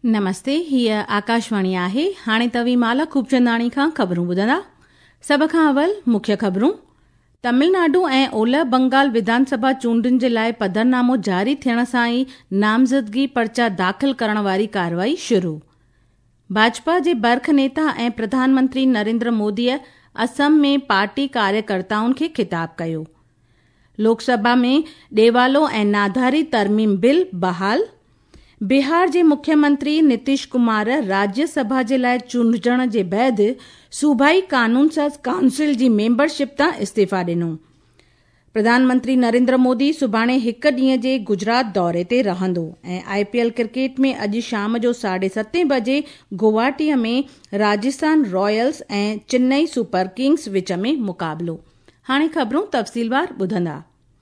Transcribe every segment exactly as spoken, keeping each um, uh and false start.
नमस्ते, हीअ आकाशवाणी आहे। हाणे तव्हीं माला खूबचंदाणी खां ख़बरूं ॿुधंदा। सभ खां अवल मुख्य ख़बरूं। तमिलनाडु ऐं ओलह बंगाल विधानसभा चूंडुनि जे लाइ पधरनामो जारी थियण सां ई नामज़दगी पर्चा दाख़िल करण वारी कार्रवाई शुरू। भाजपा जे बर्ख नेता ऐं प्रधानमंत्री नरेंद्र मोदीअ असम में पार्टी कार्यकर्ताउनि खे ख़िताब कयो। लोकसभा में ॾेवालो ऐं नाधारी तरमीम बिल बहाल। बिहार जे मुख्यमंत्री नीतीश कुमार राज्यसभा जे लाइ चूंडजण जे बैदि सूबाई कानून साज़ काउंसिल जी मेंबरशिप तां इस्तीफ़ा ॾिनो। प्रधानमंत्री नरेंद्र मोदी सुभाणे हिकु ॾींहं जे गुजरात दौरे ते रहंदो ऐं आईपीएल क्रिकेट में अॼु शाम जो साढे सतें बजे गुवाहाटीअ में राजस्थान रॉयल्स ऐं चेन्नई सुपर किंग्स विच में मुक़ाबलो। हाणे ख़बरूं तफ़सीलवार ॿुधंदा।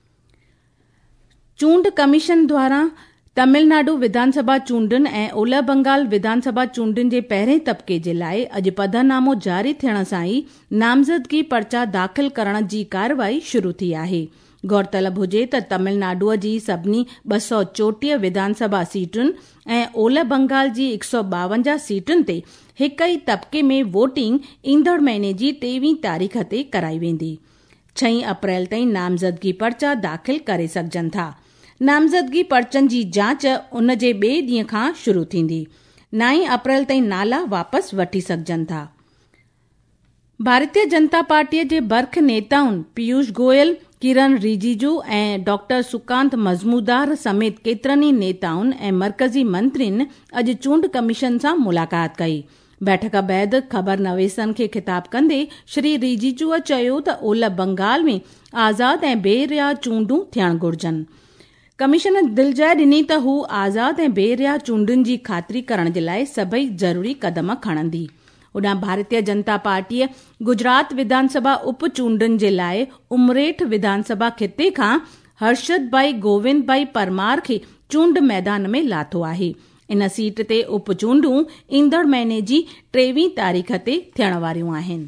चूंड कमीशन द्वारा तमिलनाडु विधानसभा चूंडुनि ऐं ओलह बंगाल विधानसभा चूंडुनि जे पहिरें तबके जे लाइ अॼु पधरनामो जारी थियण सां ई नामज़दगी पर्चा दाख़िल करण जी कार्रवाई शुरू थी आहे। गौरतलब हुजे त तमिलनाडुअ जी सभिनी ॿ सौ चोटीह विधानसभा सीटुनि ऐं ओलह बंगाल जी हिकु सौ ॿावंजाह सीटुनि ते हिक ई तबके में वोटिंग ईंदड़ महीने जी टेवीह तारीख़ ते कराई वेंदी। छहीं अप्रैल ताईं नामज़दगी पर्चा दाख़िल करे सघजनि था। नामज़दगी पर्चनि जी जांच उन जे ॿिए ॾींहं खां शुरू थींदी। नाईं अप्रैल ताईं नाला वापसि वठी सघजनि था। भारतीय जनता पार्टीअ जे बर्ख नेताउनि पीयूष गोयल, किरण रिजिजू ऐं डॉक्टर सुकांत मज़मूदार समेत केतिरनि ई नेताउनि ऐं मर्कज़ी मंत्रियुनि अॼु चूंड कमीशन सां मुलाक़ात कई। बैठक बैदि ख़बरनवीसनि खे ख़िताब कंदे श्री रिजिजूअ चयो त ओलह बंगाल में आज़ाद ऐं बेरिया चूंडूं थियणु घुर्जनि। कमीशन दिलजाए ॾिनी त हू आज़ाद ऐं बेरिया चूंडुनि जी ख़ातिरी करण जे लाइ सभई ज़रूरी क़दम खणंदी। ओॾां भारतीय जनता पार्टीअ गुजरात विधानसभा उप चूंडुनि जे लाइ उमरेठ विधानसभा खिते खां हर्षद भाई गोविंद भाई परमार खे चूंड मैदान में लाथो आहे। इन सीट ते उप चूंडूं ईंदड़ महीने जी टेवीह तारीख़ ते थियण वारियूं आहिनि।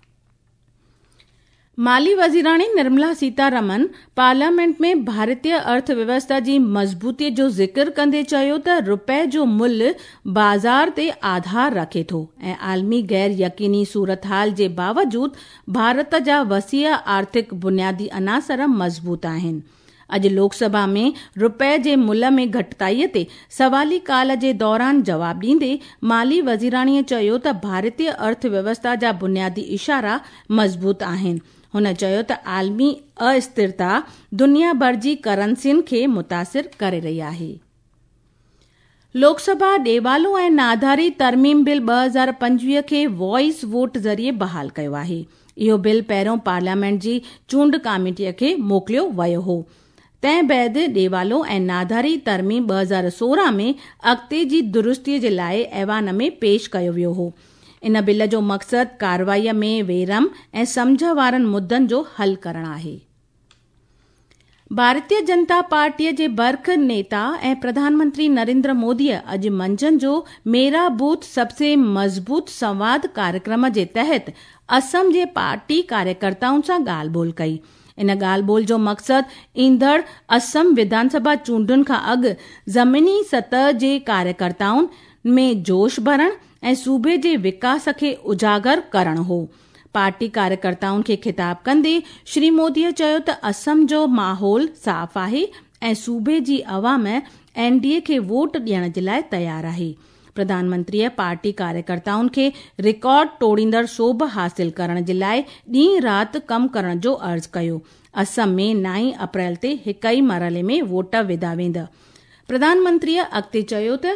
माली वज़ीराणी निर्मला सीतारमन पार्लियामेंट में भारतीय अर्थव्यवस्था जी मज़बूतीअ जो ज़िक्र कंदे चयो त रुपए जो मुल्ह बाज़ार ते आधार रखे थो ऐं आलमी गैर यकीनी सूरतहाल जे बावजूदि भारत जा वसीअ आर्थिक बुनियादी अनासर मज़बूत आहिनि। अॼु लोकसभा में रुपए जे मुल्ह में घटिताईअ ते सवाली काल जे दौरान जवाब ॾींदे माली वज़ीराणीअ चयो त भारतीय अर्थव्यवस्था जा बुनियादी इशारा मज़बूत आहिनि। हुन चयो त आलमी अस्थिरता दुनिया भर जी करंसियुनि खे मुतासिर करे रही आहे। लोकसभा ॾेवालो ऐं नाधारी तरमीम बिल ॿ हज़ार पंजवीह खे वॉइस वोट ज़रिए बहाल कयो आहे। इहो बिल पहिरियों पार्लियामेंट जी चूंड कमेटीअ खे मोकिलियो वियो हो। तंहिं बैदि ॾेवालो ऐं नाधारी तरमीम ॿ हज़ार सोरहं में अॻिते जी दुरुस्तीअ जे लाइ ऐवान में पेश कयो वियो हो। इन बिल जो मक़सदु कार्रवाईअ में वेरम ऐं सम्झ वारनि मुद्दनि जो हल करणु आहे। भारतीय जनता पार्टीअ जे बर्ख नेता ऐं प्रधानमंत्री नरेंद्र मोदीअ अॼु मंझंदि जो मेरा बूथ सबसे मज़बूत संवाद कार्यक्रम जे तहत असम जे पार्टी कार्यकर्ताउनि सां ॻाल्हि ॿोल कई। इन ॻाल्हि ॿोल जो मक़सदु ईंदड़ असम विधानसभा चूंडुनि खां अॻु ज़मीनी सतह जे कार्यकर्ताउनि में जोश भरणु ऐं सूबे जे विकास खे उजागर करणु हो। पार्टी कार्यकर्ताउनि खे ख़िताब कंदे श्री मोदीअ चयो त असम जो माहौल साफ़ आहे ऐं सूबे जी अवाम एनडीए खे वोट ॾियण जे लाइ तयार आहे। प्रधानमंत्रीअ पार्टी कार्यकर्ताउनि खे रिकॉर्ड तोड़ींदड़ सोभ हासिल करण जे लाइ ॾींहुं राति कमु करण जो अर्ज़ु कयो। असम में नाईं अप्रैल ते हिक ई मरहले में वोट विधा वेंदा। प्रधानमंत्रीअ अॻिते चयो त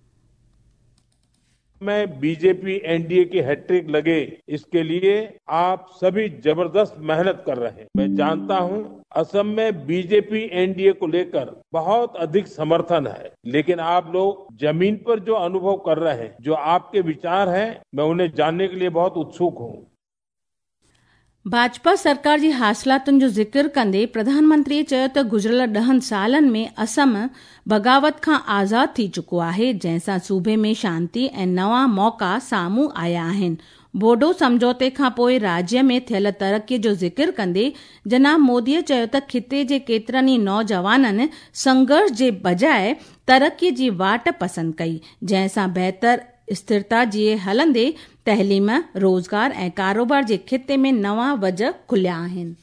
में बीजेपी एनडीए की हैट्रिक लगे इसके लिए आप सभी जबरदस्त मेहनत कर रहे हैं। मैं जानता हूं असम में बीजेपी एनडीए को लेकर बहुत अधिक समर्थन है, लेकिन आप लोग जमीन पर जो अनुभव कर रहे हैं, जो आपके विचार हैं, मैं उन्हें जानने के लिए बहुत उत्सुक हूं। भाजपा सरकार जी हासिलातुनि जो ज़िक्र कंदे प्रधानमंत्रीअ चयो त गुज़िरियल ॾहनि सालनि में असम बग़ावत खां आज़ाद थी चुको आहे, जंहिंसां सूबे में शांती ऐं नवां मौक़ा साम्हूं आया आहिनि। बोडो समझौते खां पोइ राज्य में थियल तरक़ीअ जो ज़िक्र कंदे जनाब मोदीअ चयो त खिते जे केतिरनि ई नौजवाननि संघर्ष जे बजाए तरक़ीअ जी वाट पसंदि कई, जंहिंसां बहितर स्थिरता जी हलंदे तहलीम, रोज़गार ऐं कारोबार जे खिते में नवां वज खुलिया आहिनि।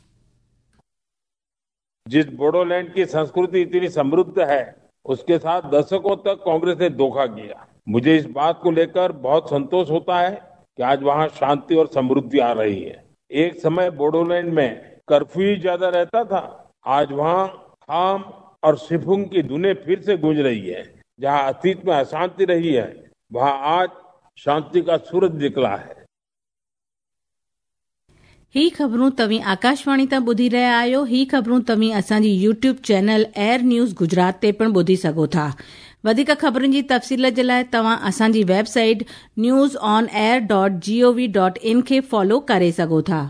जिस बोडोलैंड की संस्कृति इतनी समृद्ध है, उसके साथ दशकों तक कांग्रेस ने धोखा किया। मुझे इस बात को लेकर बहुत संतोष होता है कि आज वहां शांति और समृद्धि आ रही है। एक समय बोडोलैंड में कर्फ्यू ही ज्यादा रहता था, आज वहां खाम और सिफुंग की धुनें फिर से गूंज रही है। जहां अतीत में अशांति रही है, वहां आज शांति का सूरज निकला है। ही ख़बरूं तव्हीं आकाशवाणी तां ॿुधी रहिया आहियो। ही ख़बरूं तव्हीं असांजी YouTube channel AIR News Gujarat ते पिणु ॿुधी सघो था। वधीक ख़बरुनि जी तफ़सील जे लाइ तव्हां असांजी website News On AIR dot GOV dot in खे फॉलो करे सघो था।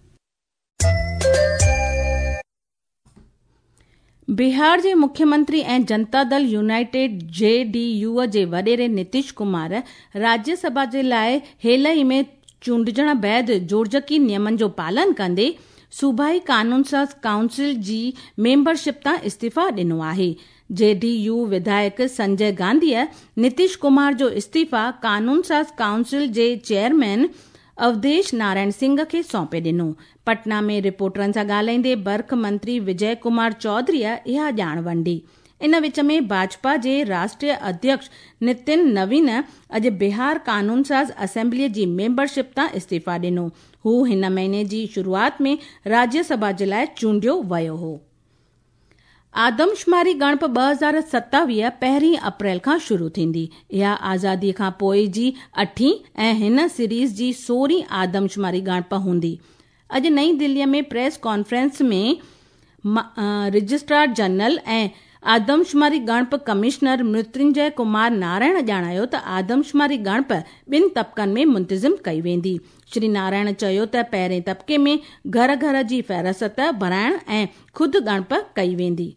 बिहार जे मुख्यमंत्री ऐं जनता दल यूनाइटेड जेडीयू जे वॾेरे नीतीश कुमार राज्यसभा जे लाइ हेल ई में चूंडजण बैदि जोड़जकी नियमनि जो पालन कंदे सूबाई कानून साज़ काउंसिल जी मेंबरशिप तां इस्तीफ़ा ॾिनो आहे। जेडीयू विधायक संजय गांधीअ नीतीश कुमार जो इस्तीफ़ा कानून साज़ काउंसिल जे चेयरमैन अवधेश नारायण सिंह खे सौंपे ॾिनो। पटना में रिपोर्टरनि सां ॻाल्हाईंदे बर्ख मंत्री विजय कुमार चौधरीअ इहा ॼाण वंडी। इन विच में भाजपा जे राष्ट्रीय अध्यक्ष नितिन नवीन अॼु बिहार कानून साज़ असेंबलीअ जी मेंबरशिप तां इस्तीफ़ा ॾिनो। हू हिन महीने जी शुरूआत में राज्यसभा जे लाइ चूंडियो वियो हो। आदमशुमारी ॻणप ॿ हज़ार सतावीह पहिरीं अप्रैल खां शुरू थींदी। इहा आज़ादीअ खां पोइ जी अठी ऐं हिन सीरीज़ जी सोरहीं आदमशुमारी ॻणप हूंदी। अॼु नई दिल्लीअ में प्रेस कॉन्फ्रेंस में रजिस्ट्रार जनरल ऐं आदमशुमारी ॻणप कमिश्नर मृत्युंजय कुमार नारायण ॼाणायो त आदमशुमारी ॻणप ॿिनि तबक़नि में मुंतज़िम कई वेंदी। श्री नारायण चयो त पहिरें तबक़े में घर घर जी फ़हरिस्त भराइण ऐं खुदि ॻणप कई वेंदी।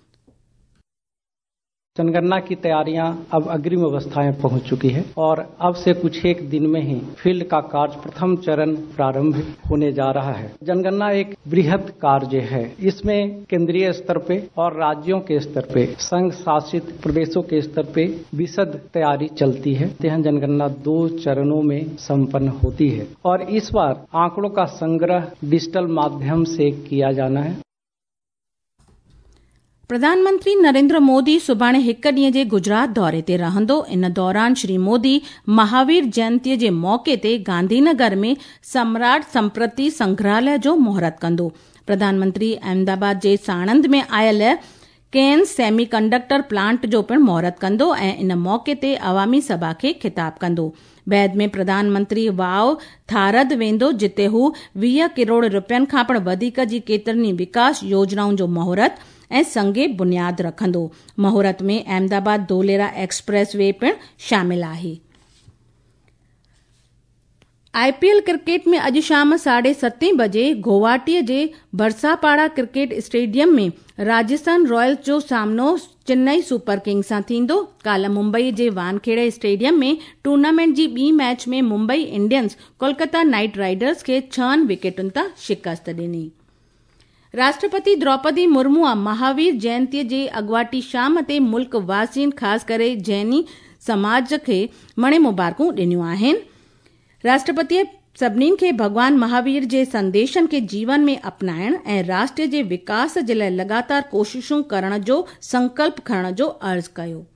जनगणना की तैयारियां अब अग्रिम अवस्थाएं पहुंच चुकी है और अब से कुछ एक दिन में ही फील्ड का कार्य प्रथम चरण प्रारंभ होने जा रहा है। जनगणना एक बृहद कार्य है। इसमें केंद्रीय स्तर पे और राज्यों के स्तर पे, संघ शासित प्रदेशों के स्तर पे विशद तैयारी चलती है। यह जनगणना दो चरणों में संपन्न होती है और इस बार आंकड़ों का संग्रह डिजिटल माध्यम से किया जाना है। प्रधानमंत्री नरेंद्र मोदी सुभाणे हिक ॾींहं जे गुजरात दौरे ते रहंदो। इन दौरान श्री मोदी महावीर जयंतीअ जे मौके ते गांधीनगर में सम्राट संप्रति संग्रहालय जो मुहूर्त कंदो। प्रधानमंत्री अहमदाबाद जे साणंद में आयल केन सेमीकंडक्टर प्लांट जो पिणु मुहूर्त कंदो ऐं इन मौके ते अवामी सभा खे ख़िताब कंदो। बैदि में प्रधानमंत्री वाव थारद वेंदो, जिते हू वीह किरोड़ रुपयनि खां पिणु वधीक जी केतिरनि विकास योजनाउनि जो मुहूर्त ऐं संगे बुनियाद रखंदो। मुहूर्त में अहमदाबाद धोलेरा एक्सप्रेस वे पिणु शामिल आहे। आईपीएल क्रिकेट में अॼु शाम साढे सतें बजे गुवाहाटीअ जे बरसापाड़ा क्रिकेट स्टेडियम में राजस्थान रॉयल्स जो सामनो चेन्नई सुपर किंग्स सां थींदो। काल्ह मुंबई जे वानखेड़े स्टेडियम में टूर्नामेंट जी ॿी मैच में Mumbai Indians Kolkata Knight Riders खे छहनि विकेटुनि तां शिकस्त ॾिनी। राष्ट्रपति द्रौपदी मुर्मू महावीर जयंतीअ जे अॻुवाटी शाम ते मुल्क वासियुनि ख़ासि करे जैनी समाज खे मणे मुबारकूं ॾिनियूं आहिनि। राष्ट्रपतिअ सभिनी खे भॻवान महावीर जे संदेशनि खे जीवन में अपनाइण ऐं राष्ट्र जे विकास जे लाइ लगातार कोशिशूं करण जो संकल्प खणण जो अर्ज़ कयो।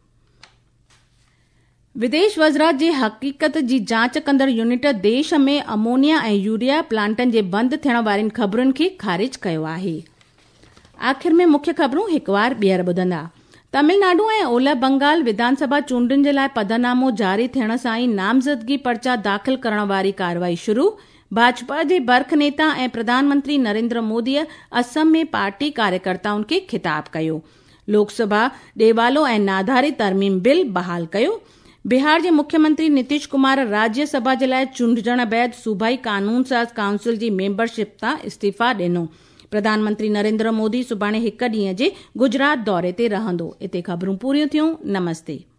विदेश वज़रात जे हक़ीक़त जी जांच कंदड़ यूनिट देश में अमोनिया ऐं यूरिया प्लांटनि जे बंदि थियण वारियुनि ख़बरुनि खे ख़ारिज कयो आहे। आख़िर में मुख्य ख़बरूं हिकु बार ॿीहर ॿुधंदा। तमिलनाडु ऐं ओलह बंगाल विधानसभा चूंडुनि जे लाइ पदनामो जारी थियण सां ई नामज़दगी पर्चा दाख़िल करण वारी कार्रवाई शुरू। भाजपा जे बर्ख नेता ऐं प्रधानमंत्री नरेंद्र मोदीअ असम में पार्टी कार्यकर्ताउनि खे ख़िताब कयो। लोकसभा ॾेवालो ऐं नाधारी तरमीम बिल बहाल कयो। बिहार जे मुख्यमंत्री नीतीश कुमार राज्यसभा जे लाइ चूंडजण बैदि सूबाई कानून साज़ काउंसिल जी मेंबरशिप तां इस्तीफ़ा ॾिनो। प्रधानमंत्री नरेंद्र मोदी सुभाणे हिक ॾींहं जे गुजरात दौरे ते रहंदो। इते ख़बरूं पूरियूं थियूं। नमस्ते।